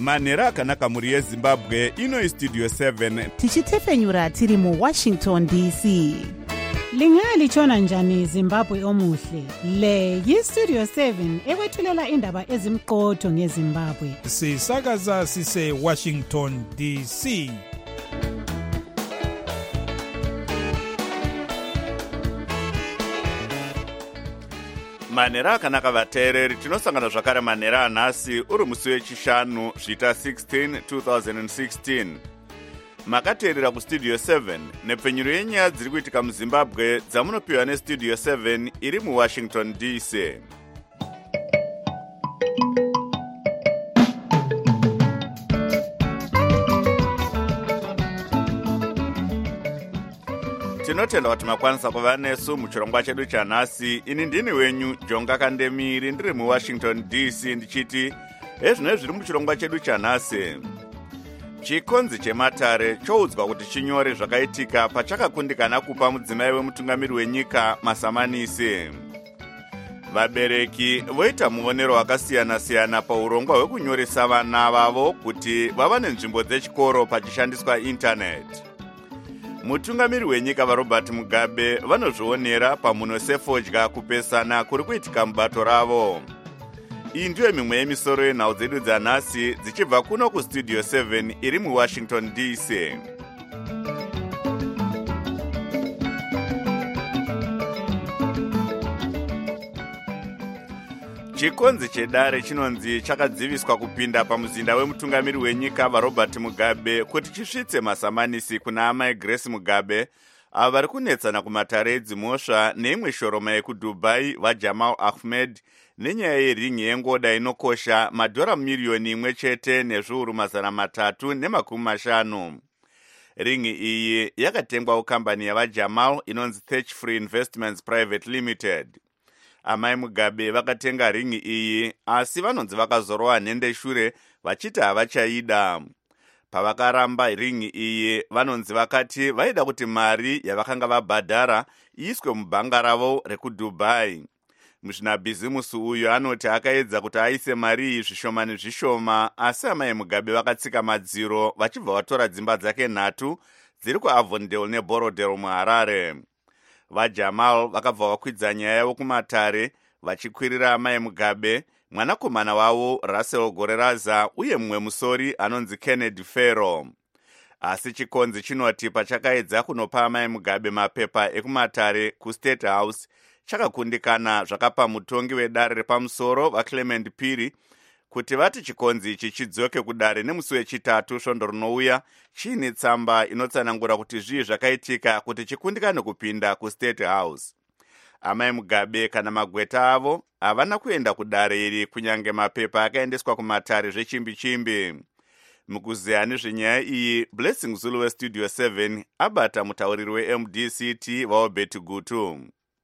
manhero akanaka mhuri yezimbabwe. Ino istudio 7 tichitefenyura tiri muWashington DC. Lingalitshona njani Zimbabwe omuhle? Le yistudio 7 ekwethulela indaba ezimqotho ngeZimbabwe. Sisakaza sise Washington DC. manhero akanaka vateereri, tinosangana zvakare manhero anhasi uri musi wechishanu zvita 16 2016. Makateerera kustudio 7 nepfenyuro yenyaya dziri kuitika muZimbabwe dzamunopiwa nestudio 7 iri muWashington DC. Tinotenda kuti makwanisa kuva nesu muchirongwa chedu chanhasi. Ini ndini wenyu Jonga Kandemiri, ndiri muWashington DC ndichiti ezvino zviri muchirongwa chedu chanhasi. Chikonzi chematare choudzwa kuti chinyore zvakaitika pachakakundikana kupa mudzimai wemutungamiri wenyika masamanisi. Vabereki voita muonero wakasiyana-siyana paurongwa hwekunyoresa vana vavo kuti vava nenzvimbo dzechikoro pachishandiswa intaneti. Mutungamiri wenyika vaRobert Mugabe vanozvionera pamhuno sefodya kupesana kuri kuitika mubato ravo. Iyi ndiyo mimwe yemisoro yenhau dzedu dzanhasi dzichibva kuno kustudio 7 iri muWashington DC. Chikonzi chedare chinonzi chakadziviswa kupinda pamuzinda wemutungamiri wenyika vaRobert Mugabe kuti chisvitse masamanisi kuna amai Grace Mugabe ava vari kunetsana kumatare edzimhosva neimwe shoroma yekuDubai vaJamal Ahmed nenyaya yeringi yengoda inokosha madhora miriyoni imwe chete nezviuru 350. Ringi iyi yakatengwa kukambani yavaJamal inonzi Thatch Free Investments Private Limited. Amai Mugabe vakatenga ringi iyi asi vanonzi vakazorova nhende shure vachiti havachaida. Pavakaramba ringi iyi vanonzi vakati vaida kuti mari yavakanga vabhadhara iiswe mubhanga ravo rekuDubai. Muzvinabhizimusi uyu anoti akaedza kuti aise mari iyi zvishoma nezvishoma, asi amai Mugabe vakatsika madziro vachibva vatora dzimba dzake 3 dziri kuAvondale neBorodale muHarare. VaJamal vakabva vakwidza nyaya yavo kumatare vachikwirira amai Mugabe, mwanakomana wavo Russell Goreraza uye mumwe musori anonzi Kennedy Ferro. Asi chikonzi chinoti pachakaedza kunopa amai Mugabe mapepa ekumatare kuState House chakakundikana zvakapa mutongi wedare repamusoro vaClement Phiri kuti vati chikonzi ichi chidzoke kudare nemusi wechitatu svondo rinouya chiine tsamba inotsanangura kuti zvii zvakaitika kuti chikundikane kupinda kuState House. Amai Mugabe kana magweta avo havana kuenda kudare iri kunyange mapepa akaendeswa kumatare zvechimbi-chimbi. Mukuziya nezvenyaya iyi, Blessing Zulu westudio 7 abata mutauriri weMDCT vaObert Gutu.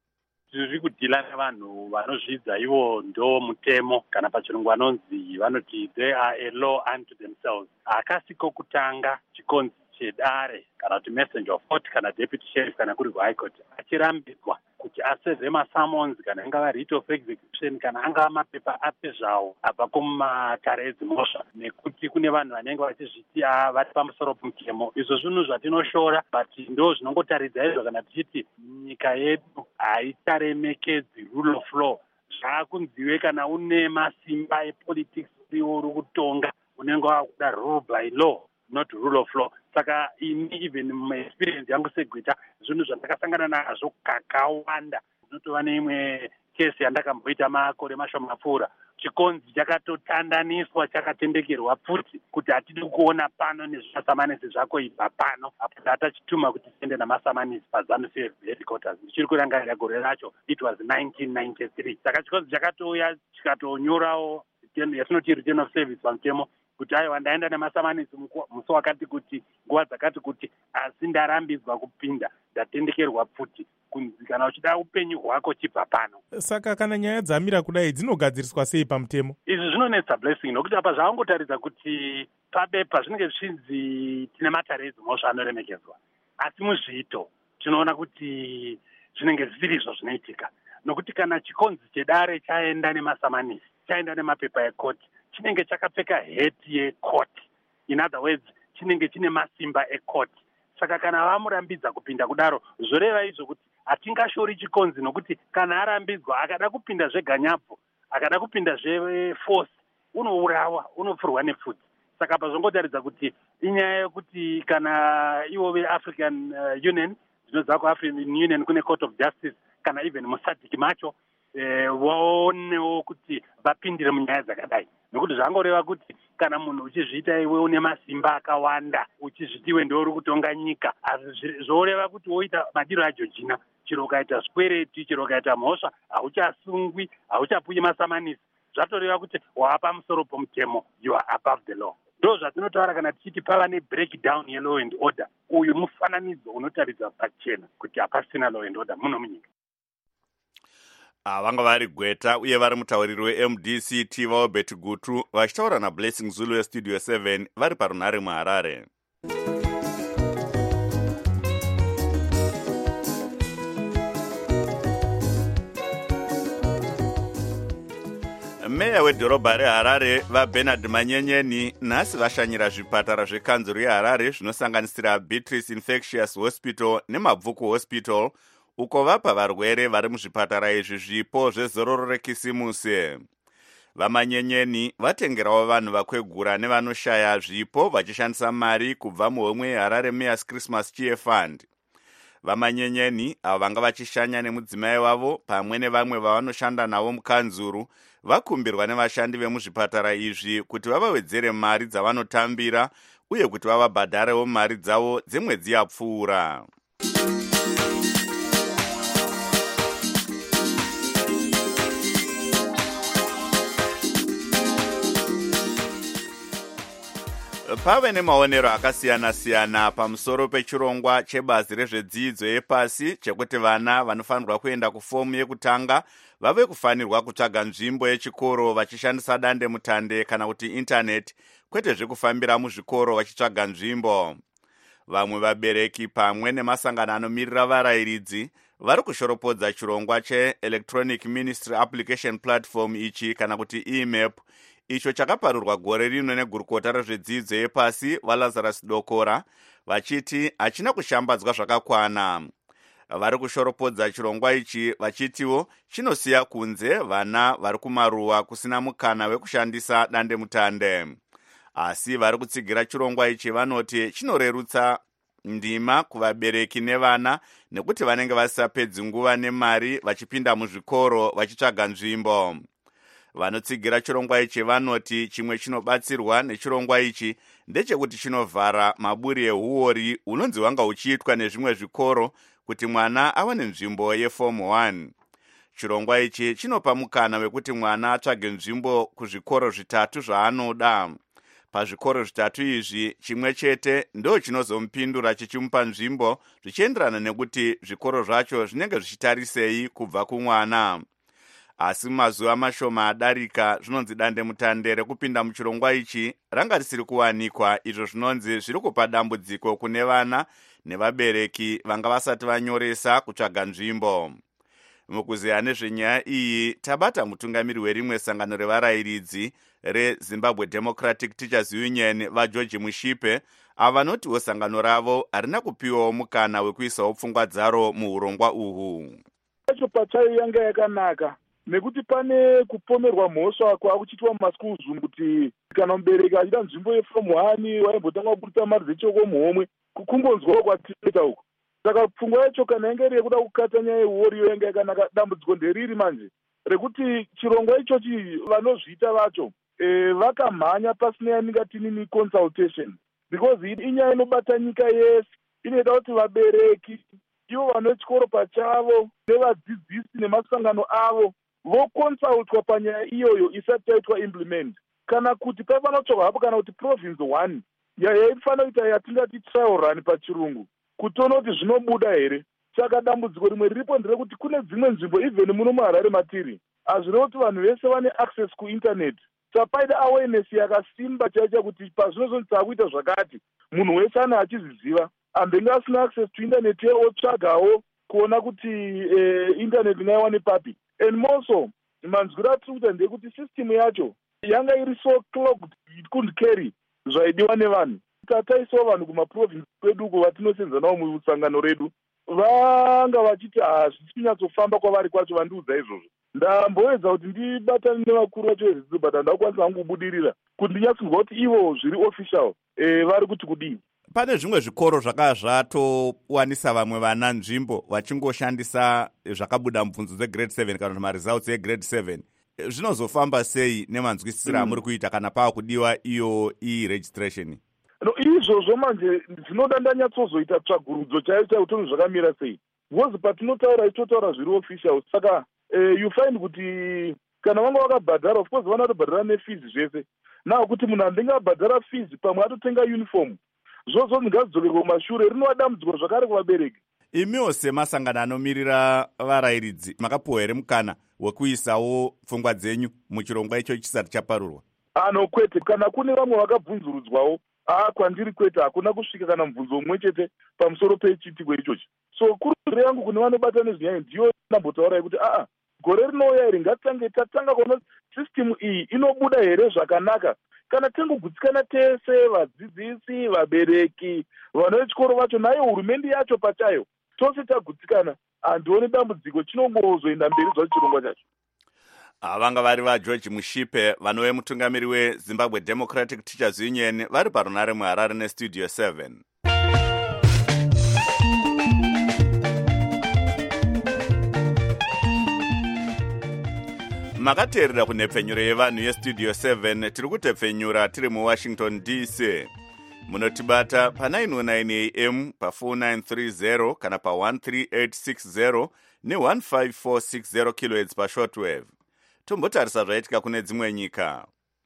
Tiri kudhila nevanhu vanozvidza ivo ndo mutemo, kana pachirungu vanonzi vanoti they are a law unto themselves. Akasiko kutanga chikonzi chedare kana kuti messenger of court kana deputy sheriff kana kuri kuhigh court achirambidzwa kuti aseve masummons kana angava writ of execution kana angava mapepa ape zvawo abva kumatare edzimhosva, nekuti kune vanhu vanenge vachizviti vari pamusoro pomutemo. Izvo zvinhu zvatinoshora, but ndo zvinongotaridza izvo kana tichiti nyika yedu haitaremekedzi rule of law. Zvaakunziwe kana une masimba epolitics uriwo uri kutonga unenge wakuda rule by law not rule of law. Saka ini even experience yangu segwita zvinhu zvandakasangana nazvo kakawanda. Ndinotova neimwe kesi yandakamboita makore mashoma apfuura. Chikonzi chakatotandaniswa chakatendekerwa pfuti kuti hatidi kuona pano nezvimasamanisi zvako ibva pano. Apo tatachituma kuti tiende namasamanisi paZANU-PF headquarters. Ndichiri kurangarira gore racho it was 1993. Saka chikonzi chakatouya chikatonyorawo yatinoti return of service pamutemo kuti aiwa ndaenda nemasamanisi musi wakati kuti nguva dzakati kuti, asi ndarambidzwa kupinda ndatendekerwa pfuti kunzi kana uchida upenyu hwako chibva pano. Saka kana nyaya dzamira kudai dzinogadziriswa sei pamutemo? Izvi zvinonetsa Blessing nokuti apa zvavangotaridza kuti pabepa zvinenge zvichinzi tine matare edzimhosva anoremekedzwa, asi muzviito tinoona kuti zvinenge zvirizvo zvinoitika, nokuti kana chikonzi chedare chaenda nemasamanisi chaenda nemapepa ekoti chinenge chakapfeka heti yecourt, in other words chinenge chine masimba ecourt. Saka kana vamurambidza kupinda kudaro, zvoreva izvo kuti hatingashori chikonzi, nokuti kana arambidzwa akada kupinda zveganyabvu, akada kupinda zveforce, unourawa, unopfurwa nepfudzi. Saka pazvongotaridza kuti inyaya yekuti kana ivo veAfrican Union, dzinodza kuAfrican Union kune Court of Justice, kana even musadhiki macho vaonewo kuti vapindire munyaya dzakadai, nokuti zvangoreva kuti kana munhu uchizviita iwe une masimba akawanda, uchizviti iwe ndio uri kutonga nyika, asi zvoreva kuti woita madiro aJorgina, chero ukaita skwereti, chero ukaita mhosva, hauchasungwi, hauchapuyi masamanisi. Zvatoreva kuti wapa musoro pomutemo, you are above the law. Ndo zvatinotaura kana tichiti pava nebreakdown yelaw and order. Uyu mufananidzo unotaridza pachena kuti hapasina law and order muno munyika. Vanga vari Gweta uye vari mutauriri weMDC vaObert Gutu vachitaura naBlessing Zulu weStudio 7 vari parunhare muHarare. Meya wedhorobha reHarare vaBernard Manyenyeni nhasi vashanyira zvipatara zvekanzuru yeHarare zvinosanganisira Beatrice Infectious Hospital neMabvuku Hospital, uko vapa varwere vari muzvipatara izvi zvipo zvezororo rekisimusi. VaManyenyeni vatengerawo vanhu vakwegura nevanoshaya zvipo vachishandisa mari kubva muhomwe yeHarare Mayor's Christmas Cheer Fund. VaManyenyeni avo vanga vachishanya nemudzimai wavo pamwe nevamwe vavanoshanda navo mukanzuru vakumbirwa nevashandi vemuzvipatara izvi kuti vavawedzere mari dzavanotambira uye kuti vavabhadharewo mari dzavo dzemwedzi yapfuura. Pave nemaonero akasiyana-siyana pamusoro pechirongwa chebazi rezvedzidzo yepasi chekuti vana vanofanirwa kuenda kufomu yekutanga vave kufanirwa kutsvaga nzvimbo yechikoro vachishandisa dandemutande kana kuti intaneti, kwete zvekufambira muzvikoro vachitsvaga nzvimbo. Vamwe vabereki pamwe nemasangano anomirira varayiridzi vari kushoropodza chirongwa cheElectronic Ministry Application Platform ichi kana kuti eMAP, icho chakaparurwa gore rino negurukota rezvedzidzo yepasi vaLazarus Dokora, vachiti hachina kushambadzwa zvakakwana. Vari kushoropodza chirongwa ichi vachitiwo chinosiya kunze vana vari kumaruwa kusina mukana wekushandisa dandemutande. Asi vari kutsigira chirongwa ichi vanoti chinorerutsa ndima kuvabereki nevana nekuti vanenge vasapedzi nguva nemari vachipinda muzvikoro vachitsvaga nzvimbo. Vanotsigira chirongwa ichi vanoti chimwe chinobatsirwa nechirongwa ichi ndechekuti chinovhara maburi ehuori unonzi wanga uchiitwa nezvimwe zvikoro kuti mwana awane nzvimbo yeForm 1. Chirongwa ichi chinopa mukana wekuti mwana atsvage nzvimbo kuzvikoro zvitatu zvaanoda. Pazvikoro zvitatu izvi chimwe chete ndo chinozomupindura chichimupa nzvimbo zvichienderana nekuti zvikoro zvacho zvinenge zvichitarisei kubva kumwana. Asi mazuva mashoma adarika zvinonzi dandemutande rekupinda muchirongwa ichi ranga risiri kuwanikwa, izvo zvinonzi zviri kupa dambudziko kune vana nevabereki vanga vasati vanyoresa kutsvaga nzvimbo. Mukuzeya nezvenyaya iyi tabata mutungamiri werimwe sangano revarayiridzi reZimbabwe Democratic Teachers Union vaGeorge Mushipe, ava vanotiwo sangano ravo harina kupiwawo mukana wekuisawo pfungwa dzaro muurongwa uhu. Pacho pachayo yanga yakanaka nekuti pane kupomerwa mhosva kwakuchitwa mumaschools kuti kana mubereki achida nzvimbo yeForm 1 waimbotanga kuputsa mari dzechoko muhomwe kukungonzwawo kwatinoita uko. Saka pfungwa yacho kana yanga iri yekuda kukata nyaya yehuoriyo yanga yakanaka. Dambudziko nderiri manje rekuti chirongwa ichochi vanozviita vacho vakamhanya pasina yaningatinini consultation, because inyaya inobata nyika yese. Inoita kuti vabereki ivo vanechikoro pachavo nevadzidzisi nemasangano avo vokonsultwa panyaya iyoyo isati yaitwa implement, kana kuti pavanotsvaka hapo kana kuti province 1 yaifanira kuita yatingati trial run pachirungu kutiona kuti zvinobuda here. Saka dambudziko rimwe riripo nderekuti kune dzimwe nzvimbo even muno muHarare matiri hazvirevo kuti vanhu vese vane access kuinternet. Sapaida awareness yakasimba chaicha kuti pazvinozonzi kuita zvakati munhu wese ane achiziziva, ambenge asina access to internet otsvagawo kuona kuti internet ngaiwane papi. And more so manzwiro atiri kuita ndekuti system yacho yanga iri so clogged it couldn't carry zvaidiwa nevanhu. Tataisawo vanhu kumaprovinsi kwedu uko vatinosenza nawo musangano redu vanga vachiti hazvisi kunyatsofamba kwavari kwacho. Vandiudza izvozvo ndambowedza kuti ndibatane nevakuru vacho vezvidzidzo but handakwanisa hangu kubudirira kuti ndinyatsinzwa kuti ivo zviri official vari kuti kudii. Pane zvimwe zvikoro zvakazvatowanisa vamwe vana nzvimbo vachingoshandisa zvakabuda mubvunzo dzegrade 7 kana kuti maresults egrade 7. Zvinozofamba sei nemanzwisisiro amuri kuita kana pava kudiwa iyo registration? No, izvozvo manje ndinoda ndanyatsozoita tsvagurudzo chaiyo chaiyo kuti zvakamira sei, because patinotaura itotaura zviri official. Saka you find kuti kana vanga vakabhadhara, of course vanatobhadhara nefees zvese. Now kuti munhu andingabhadhara fees pamwe atotenga uniform, zvozvo ndingazidzokerwa kumashure, rinova dambudziko zvakare kuvabereki. Imiwo semasangano anomirira varayiridzi makapiwa here mukana wekuisawo pfungwa dzenyu muchirongwa icho chisati chaparurwa? Ano kwete, kana kune vamwe vakabvunzurudzwawo kwandiri kwete hakuna kusvika kana mubvunzo umwe chete pamusoro pechitiko ichochi. So kurudziro yangu kune vanobata nezvenyaya ndiyo ndambotaurai kuti gore rinouya here ngatitange tatanga kuona system iyi inobuda here zvakanaka. Kana tengogutsikana tese, vadzidzisi, vabereki, vana vechikoro vacho, nayo hurumende yacho pachayo, tose tagutsikana, handioni dambudziko chinongozoenda mberi zvacho chirongwa chacho. Vanga vari vaGeorge Mushipe, vanove mutungamiri weZimbabwe Democratic Teachers Union, vari parunare muHarare neStudio 7. Makateerera kunhepfenyuro yevanhu yeStudio 7. Tiri kutepfenyura tiri muWashington DC. Munotibata pa909 AM, pa4930 kana pa13860 ne15460 kHz pashortwave. Tombotarisa zvaitika kune dzimwe nyika.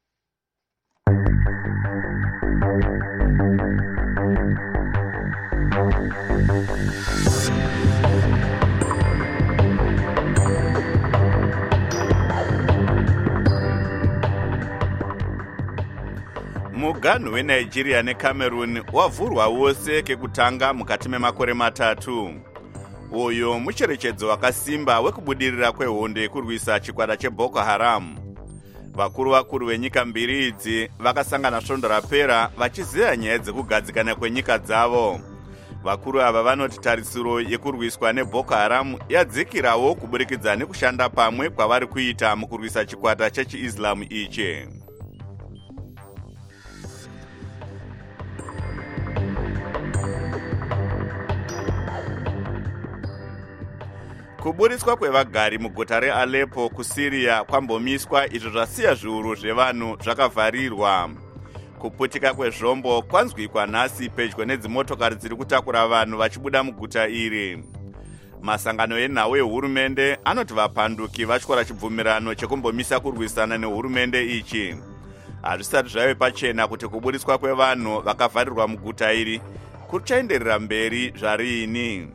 Muganhu weNigeria neCameroon wavhurwa wose kekutanga mukati memakore matatu. Uyo mucherechedzo wakasimba wekubudirira kwehondo yekurwisa chikwata cheBoko Haram. Vakuru venyika mbiri idzi vakasangana svondo rapera vachizeya nyaya dzekugadzikana kwenyika dzavo. Vakuru ava vanoti tarisiro yekurwiswa neBoko Haram yadzikirawo kuburikidza nekushanda pamwe kwavari kuita mukurwisa chikwata chechiislamu ichi. Kuburiswa kwevagari muguta reAleppo kuSiria kwambomiswa, izvo zvasiya zviuru zvevanhu zvakavharirwa. Kuputika kwezvombo kwanzwikwa nhasi pedyo nedzimotokari dziri kutakura vanhu vachibuda muguta iri. Masangano enhau ehurumende anoti vapanduki vatyora chibvumirano chekumbomisa kurwisana nehurumende ichi. Hazvisati zvave pachena kuti kuburiswa kwevanhu vakavharirwa muguta iri kuchaenderera mberi zvariini.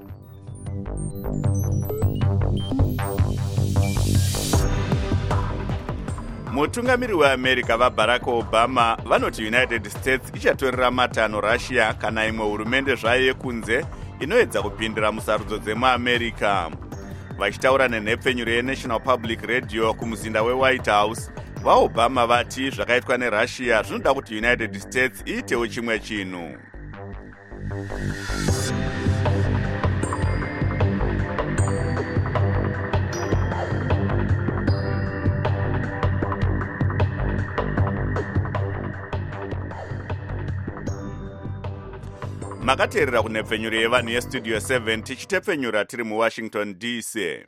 Mutungamiri weAmerica vaBarack Obama vanoti United States ichatorera matanho Russia kana imwe hurumende zvayo yekunze inoedza kupindira musarudzo dzemuAmerica. Vachitaura nenhepfenyuro yeNational Public Radio kumuzinda weWhite House, vaObama vati zvakaitwa neRussia zvinoda kuti United States iitewo chimwe chinhu. Makateerera kunhepfenyuro yevanhu yeStudio 7 tichitepfenyura tiri muWashington DC.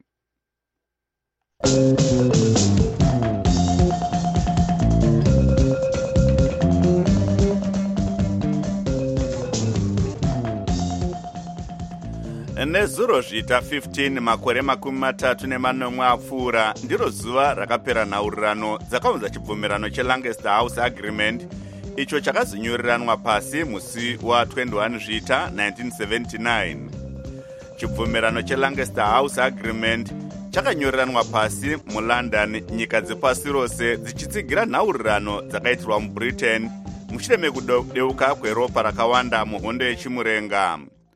Nezuro zvita 15 makore 34 apfuura ndiro zuva rakapera nhaurirano dzakaunza chibvumirano cheLancaster House Agreement, icho chakazonyoriranwa pasi musi wa21 zvita 1979. Chibvumirano cheLancaster House Agreement chakanyoriranwa pasi muLondon, nyika dzepasi rose dzichitsigira nhaurirano dzakaitirwa muBritain mushure mekudeuka kweropa rakawanda muhondo yechimurenga.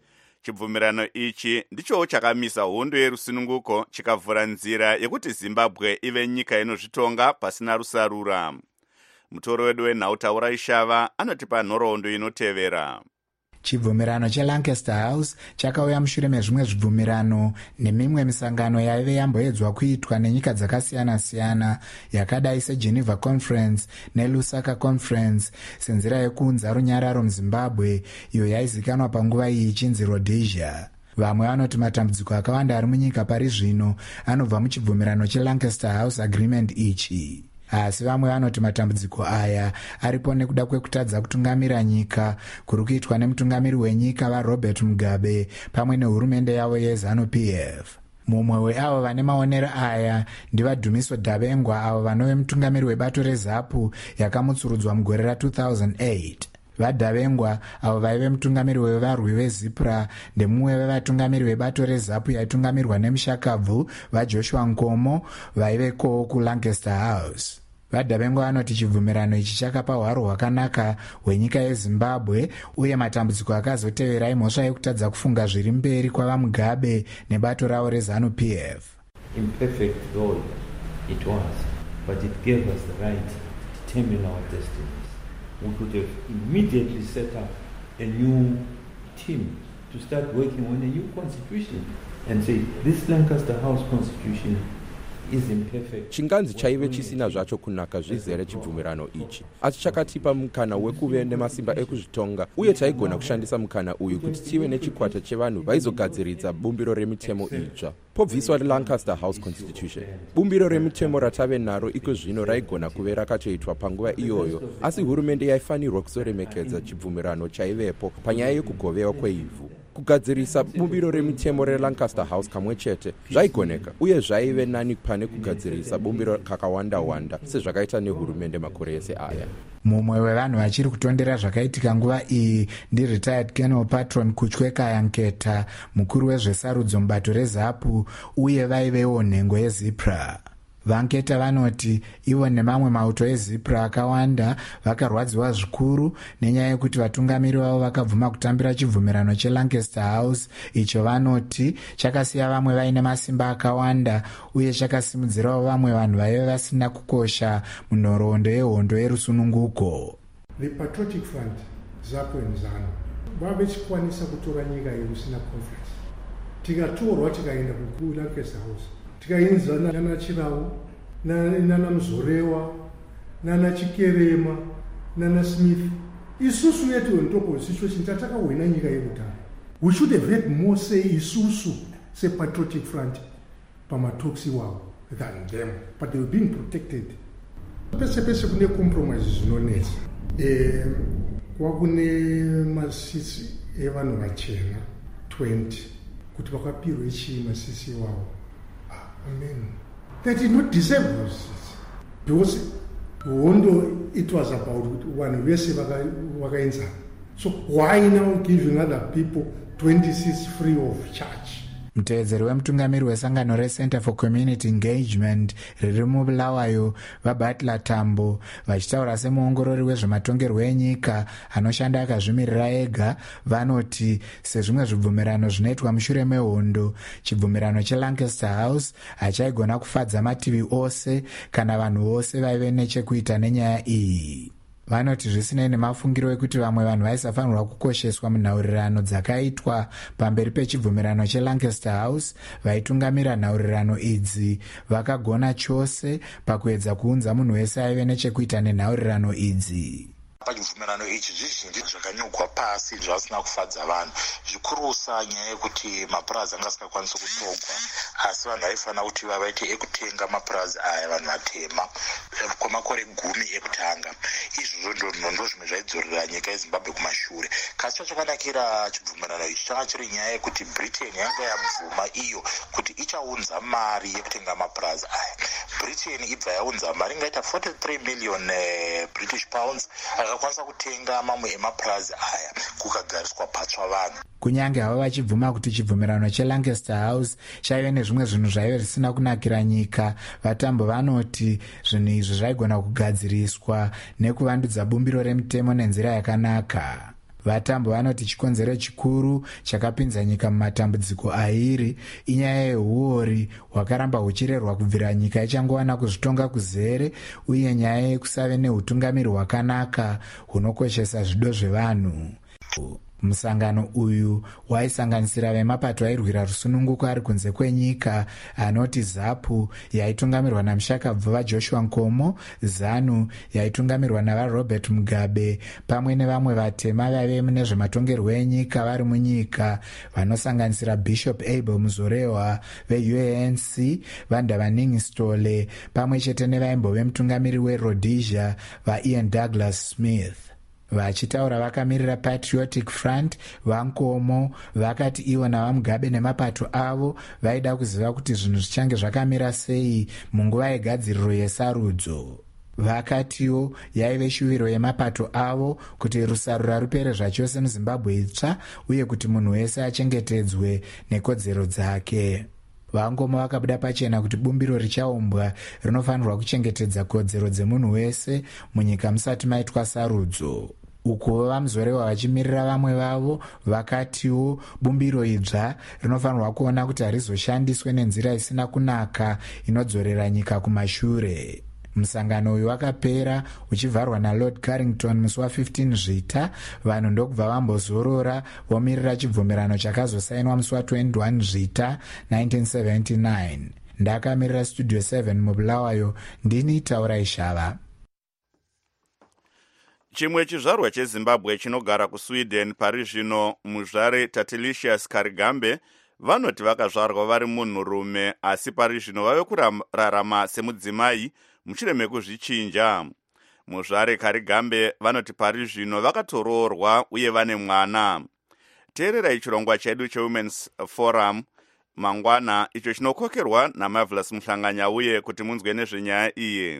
chibvumirano ichi ndicho chakamisa hondo yerusununguko chikavhura nzira yekuti Zimbabwe ive nyika inozvitonga pasina rusarura. Mutoro wedu wenhau Ishava anotipa nhoroondo inotevera. Chibvumirano cheLancaster House chakauya mushure mezvimwe zvibvumirano nemimwe misangano yaive yamboedzwa kuitwa nenyika dzakasiyana-siyana yakadai seGeneva Conference neLusaka Conference senzira yekuunza runyararo muZimbabwe iyo yaizikanwa panguva iyi ichinzi Rhodesia. Vamwe vanoti matambudziko akawanda ari munyika pari zvino anobva muchibvumirano cheLancaster House Agreement ichi. Asi vamwe vanoti matambudziko aya aripo nekuda kwekutadza kutungamira nyika kuri kuitwa nemutungamiri wenyika vaRobert Mugabe pamwe nehurumende yavo yeZANU-PF. Mumwe weavo vane maonero aya ndivaDhumiso Dabengwa avo vanove mutungamiri webato reZAPU yakamutsurudzwa mugore ra2008. VaDabengwa avo vaive mutungamiri wevarwi veZIPRA ndemumwe vevatungamiri vebato reZAPU yaitungamirwa nemushakabvu vaJoshua Nkomo vaiveko kuLancaster House. VaDabengwa vanoti chibvumirano ichi chakapa hwaro hwakanaka hwenyika yeZimbabwe uye matambudziko akazotevera imhosva yekutadza kufunga zviri mberi kwavaMugabe nebato ravo reZANU-PF. Imperfect though it was, but it gave us the right to determine our destinies. We could have immediately set up a new team to start working on a new constitution and say this Lancaster House constitution is imperfect. Chinganzi chaive chisina zvacho kunaka zvizere chibvumirano ichi, asi chakatipa mukana wekuve nemasimba ekuzvitonga uye taigona kushandisa mukana uyu kuti tive nechikwata chevanhu vaizogadziridza bumbiro remitemo itsva. Pobviswa Lancaster House Constitution, bumbiro remitemo ratave naro iko zvino raigona kuve rakatoitwa panguva iyoyo, asi hurumende yaifanirwa kuzoremekedza chibvumirano chaivepo panyaya yekugovewa kweivhu. Kugadzirisa bumbiro remitemo reLancaster House kamwe chete zvaigoneka uye zvaive nani pane kugadzirisa bumbiro kakawanda-wanda sezvakaita nehurumende makore ese aya. Mumwe wevanhu vachiri kutondera zvakaitika nguva iyi ndiretired Colonel Patron Kuchweka Nketa, mukuru wezvesarudzo mubato reZAPU uye vaivewo nhengo yeZIPRA. Vanketa vanoti ivo nemamwe mauto eZIPRA akawanda vakarwadziwa zvikuru nenyaya yekuti vatungamiri vavo vakabvuma kutambira chibvumirano cheLancaster House icho vanoti chakasiya vamwe vaine masimba akawanda uye chakasimudzirawo vamwe vanhu vaive vasina kukosha munhoroondo yehondo yerusununguko. The Patriotic Front, ZAPU and ZANU vavechikwanisa kutora nyika yekusina conflict. Tikatorwa tikaenda kuLancaster House tikainzana nana Chirau, nana Mzorewa, nana Chikerema, nana Smith. Isusu yetu on top of the situation tataka wena nyika yekutana. We should have had more say isusu say Patriotic Front pamatoksi wao than them, but they were being protected. Pese kune compromises zinonesa. Kwakune masisi evanhu vachena 20 kuti vakapirwe chii masisi wao. Amen. They did not deserve those because it was about one vese vakainzana. So why now giving other people 26 free of charge? Mutevedzeri wemutungamiri wesangano reCenter for Community Engagement riri muBulawayo vaButler Tambo vachitaura semuongorori wezvematongerwo enyika anoshanda akazvimirira ega vanoti sezvimwe zvibvumirano zvinoitwa mushure mehondo chibvumirano cheLancaster House hachaigona kufadza mativi ose kana vanhu vose vaive nechekuita nenyaya iyi. Vanoti zvisinei nemafungiro ekuti vamwe vanhu vaisafanirwa kukosheswa munhaurirano dzakaitwa pamberi pechibvumirano cheLancaster House, vaitungamira nhaurirano idzi vakagona chose pakuedza kuunza munhu wese aive nechekuita nenhaurirano idzi. Pachibvumirano ichi zvizhinji zvakanyogwa pasi zvasina kufadza vanhu, zvikurusa nyaya yekuti mapurazi anga asingakwanisi kutogwa, asi vanhu vaifanira kuti vaite ekutenga mapurazi aya vanhu vatema kwamakore 10 ekutanga. Izvozvo ndo zvimwe zvaidzorera nyika yeZimbabwe kumashure. Kasi chachakanakira chibvumirano ichi changa chiri nyaya yekuti Britain yanga yabvuma iyo kuti ichaunza mari yekutenga mapurazi aya. Britain ibva yaunza mari ingaita 43 million British pounds akakwanisa kutenga mamwe emapurazi aya kukagariswa patsva vanhu. Kunyange hava vachibvuma kuti chibvumirano cheLancaster House chaive nezvimwe zvinhu zvaive zvisina kunakira nyika, vatambo vanoti zvinhu izvi zvaigona kugadziriswa nekuvandudza bumbiro remitemo nenzira yakanaka. Vatambo vanoti chikonzero chikuru chakapinza nyika mumatambudziko airi inyaya yehuori hwakaramba huchirerwa kubvira nyika ichangowana kuzvitonga kuzere, uye nyaya yekusave neutungamiri hwakanaka hunokoshesa zvido zvevanhu. Musangano uyu waisanganisira vemapato airwira rusununguko ari kunze kwenyika anoti ZAPU yaitungamirwa namushakabva Joshua Nkomo, ZANU yaitungamirwa naVarobert Mugabe, pamwe nevamwe vatema vaive nezvematongerwo enyika vari munyika vanosanganisira Bishop Abel Muzorewa veUNC, Vandavaningi Stole, pamwe chete nevaimbove mutungamiri weRhodesia vaIan Douglas Smith. Vachitaura vakamirira Patriotic Front, Vankomo vakati ivo navaMugabe nemapato avo vaida kuziva kuti zvinhu zvichange zvakamira sei munguva yegadziriro yesarudzo. Vakatiwo yaive shuviro yemapato avo kuti rusarura rupere zvachose muZimbabwe itsva, uye kuti munhu wese achengetedzwe nekodzero dzake. Vangomo vakabuda pachena kuti bumbiro richaumbwa rinofanirwa kuchengetedza kodzero dzemunhu wese munyika musati maitwa sarudzo. Uko vaMuzorewa vachimirira vamwe vavo vakatiwo bumbiro idzva rinofanirwa kuona kuti harizoshandiswe nenzira isina kunaka inodzorera nyika kumashure. Musangano uyu wakapera uchivharwa naLord Carrington musi wa15 Zvita. Vanhu ndokubva vambozorora vomirira chibvumirano chakazosainwa musi wa21 Zvita 1979. Ndakamirira Studio 7 muBulawayo, ndini Taurai Shava. Chimwe chizvarwa cheZimbabwe chinogara kuSweden pari zvino, muzvare Tatilicious Karigambe, vanoti vakazvarwa vari munhurume asi pari zvino vave kurarama semudzimai mushure mekuzvichinja. Muzvare Karigambe vanoti pari zvino vakatoroorwa uye vane mwana. Teererai chirongwa chedu cheWomen's Forum mangwana, icho chinokokerwa naMarvelous Muhlanganya uye kuti munzwe nezvenyaya iyi.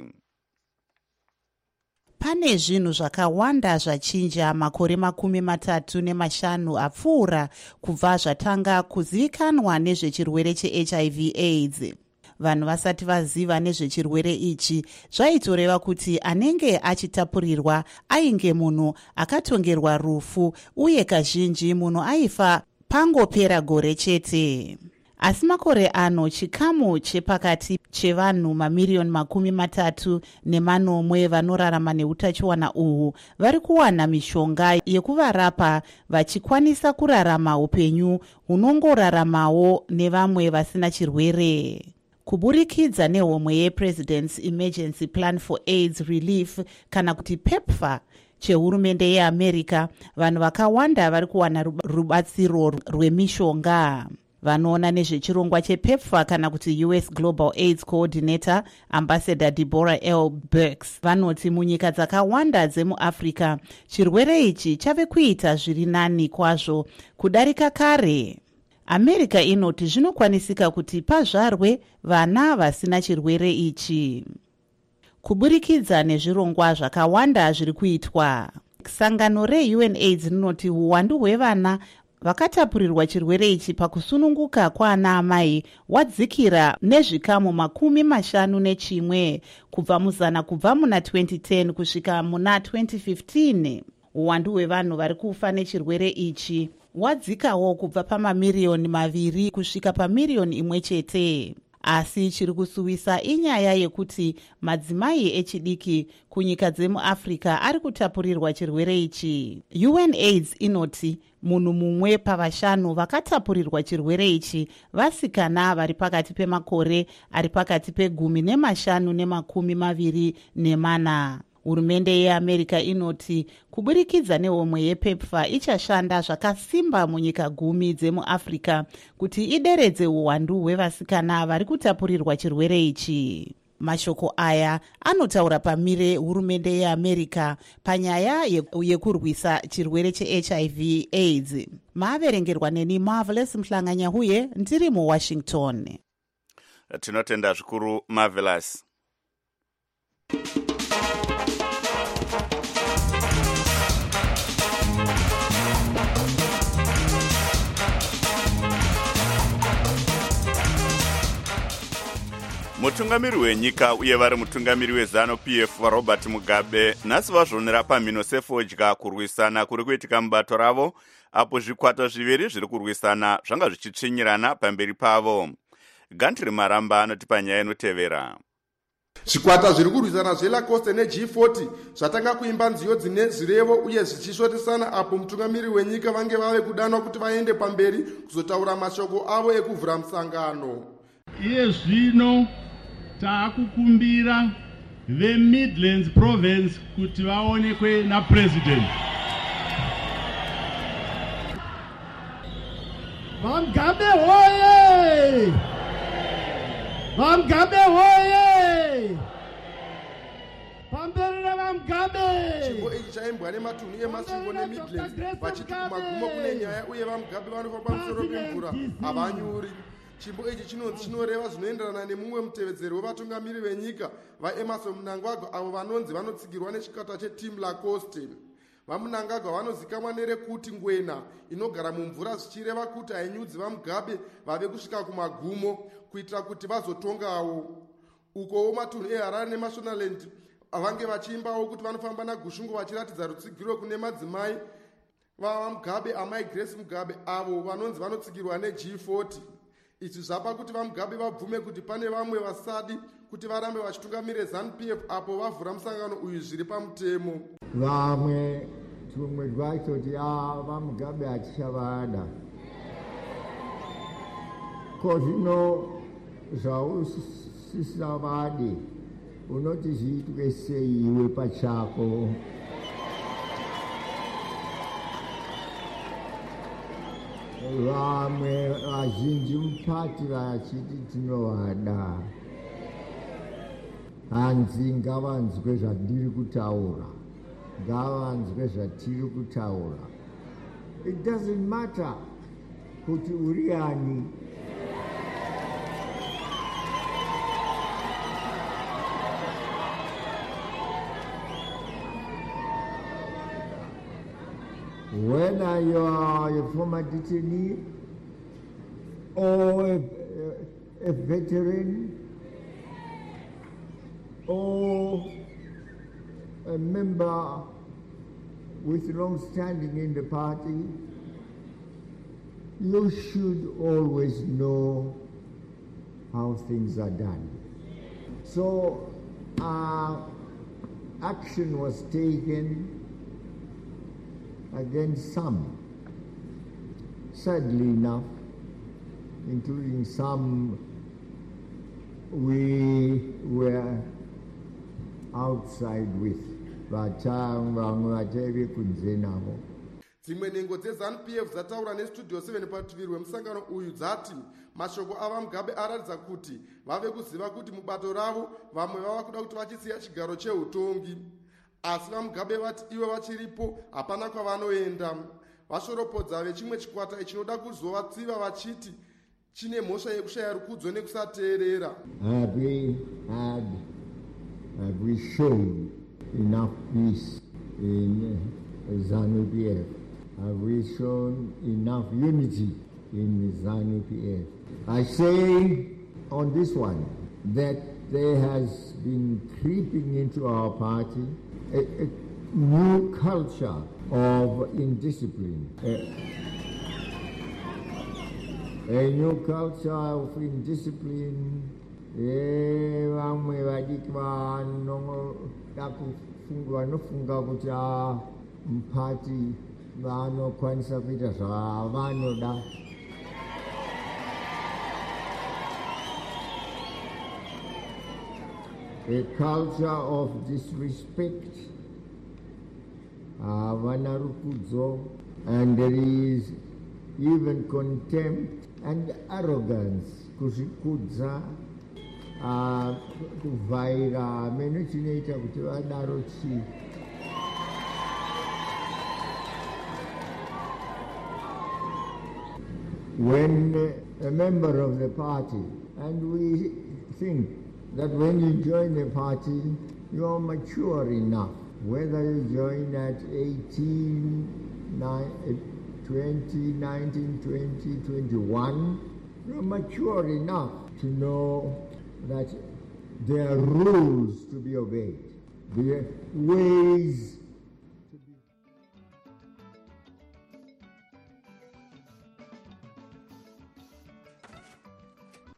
Pane zvinhu zvakawanda zvachinja makore 35 apfuura kubva zvatanga kuzivikanwa nezvechirwere cheHIV AIDS. Vanhu vasati vaziva nezvechirwere ichi, zvaitoreva kuti anenge achitapurirwa ainge munhu akatongerwa rufu, uye kazhinji munhu aifa pangopera gore chete. Asi makore ano chikamu chepakati chevanhu mamiriyoni 34 vanorarama neutachiwana uhu vari kuwana mishonga yekuvarapa vachikwanisa kurarama upenyu hunongoraramawo nevamwe vasina chirwere. Kuburikidza nehomwe yePresident's Emergency Plan for AIDS Relief kana kuti PEPFAR chehurumende yeAmerica, vanhu vakawanda vari kuwana rubatsiro rwemishonga. Vanoona nezvechirongwa chePEPFAR kana kuti US Global AIDS Coordinator Ambassador Deborah L. Birx vanoti munyika dzakawanda dzemuAfrica chirwere ichi chave kuita zviri nani kwazvo kudarika kare. America inoti zvinokwanisika kuti pazvarwe vana vasina chirwere ichi. Kuburikidza nezvirongwa zvakawanda zviri kuitwa, sangano reUNAIDS rinoti uwandu hwevana vakatapurirwa chirwere ichi pakusununguka kwaana amai wadzikira nezvikamu 51 kubva muzana kubva muna 2010 kusvika muna 2015. Uwandu hwevanhu vari kufa nechirwere ichi wadzikawo kubva pamamiriyoni 2 kusvika pamiriyoni 1 chete. Asi chiri kusuwisa inyaya yekuti madzimai echidiki kunyika dzemuAfrica ari kutapurirwa chirwere ichi. UNAIDS inoti munhu mumwe pa5 vakatapurirwa chirwere ichi vasikana vari pakati pemakore ari pakati pe15 ne24. Hurumende yeAmerica inoti kuburikidza nehomwe yePEPFAR ichashanda zvakasimba munyika 10 dzemuAfrica kuti ideredze uwandu hwevasikana vari kutapurirwa chirwere ichi. Mashoko aya anotaura pamire hurumende yeAmerica panyaya yekurwisa chirwere cheHIV AIDS. Maaverengerwa neni Marvelous Muhlanganya huye ndiri muWashington. Tinotenda zvikuru Marvelous. mutungamiri wenyika uye vari mutungamiri wezanu-pf varobert mugabe nhasi vazvionera pamhino sefodya kurwisana kuri kuitika mubato ravo apo zvikwata zviviri zviri kurwisana zvanga zvichitsvinyirana pamberi pavo. Gantiri Maramba anoti panyaya inotevera. Zvikwata zviri kurwisana zveLacoste neG40 zvatanga kuimba nziyo dzine zirevo uye zvichishotisana apo mutungamiri wenyika vange vave kudanwa kuti vaende pamberi kuzotaura mashoko avo ekuvhura musangano. Iye zvino taakukumbira veMidlands Province kuti vaonekwe naPresident. Vamugabe hoye! Vamugabe hoye! Pamberi Vamugabe! Chimbo ichi chaimbwa nematunhu emasvingo neMidlands vachiti kumagumo kune nyaya uye Vamugabe vanofamba pamusoro pemvura havanyuri. Chimbo ichi chinonzi chinoreva zvinoenderana nemumwe mutevedzeri wevatungamiri venyika vaEmerson Mnangagwa avo vanonzi vanotsigirwa nechikwata cheTeam Lacoste. VaMnangagwa vanozikamwa nerekuti ngwena inogara mumvura zvichireva kuti hainyudzi Vamugabe vave kusvika kumagumo kuitira kuti vazotongawo. Ukowo matunhu eHarare neMashonaland vange vachiimbawo kuti vanofamba naGushungu vachiratidza rutsigiro kune madzimai vaMugabe amai Grace Mugabe avo vanonzi vanotsigirwa neG40. Izvi zvapa kuti Vamugabe vabvume kuti pane vamwe vasadi kuti varambe vachitungamira ZANU-PF apo vavhura musangano uyu zviri pamutemo. Vamwe tumwe twacho Vamugabe atichavada. Ko zvino zvausisavadi unoti zviitwe sei iwe pachako? Vamwe vazhinji mupati vachiti tinovada. Hanzi ngavanzwe zvandiri kutaura, ngavanzwe zvatiri kutaura. It doesn't matter kuti uri ani. Whether you are a former detainee or a veteran or a member with long standing in the party, you should always know how things are done. So action was taken against some, sadly enough, including some we were outside with. Dzimwe nhengo dzeZANU-PF dzataura nestudio 7 parutivi rwemusangano uyu dzati mashoko aVamugabe aratidza kuti vave kuziva kuti mubato ravo vamwe vava kuda kuti vachisiya chigaro cheutongi. Asi Vamugabe vati ivo vachiripo hapana kwavanoenda. Vashoropodza vechimwe chikwata chinoda kuzovatsiva vachiti chine mhosva yekushaya rukudzo nekusateerera. Have we shown enough peace in ZANU-PF? Have we shown enough unity in ZANU-PF? I say on this one that there has been creeping into our party a new culture of indiscipline. A new culture of indiscipline. Vamwe vadiki vanofunga kuti mupati vanokwanisa kuita zvavanoda. A culture of disrespect, havana rukudzo, and there is even contempt and arrogance, kuzvikudza, kuvhaira meno chinoita kuti vadaro chi. When a member of the party, and we think that when you join a party, you are mature enough, whether you join at 18, 20, 19, 20, 21, you're mature enough to know that there are rules to be obeyed. The ways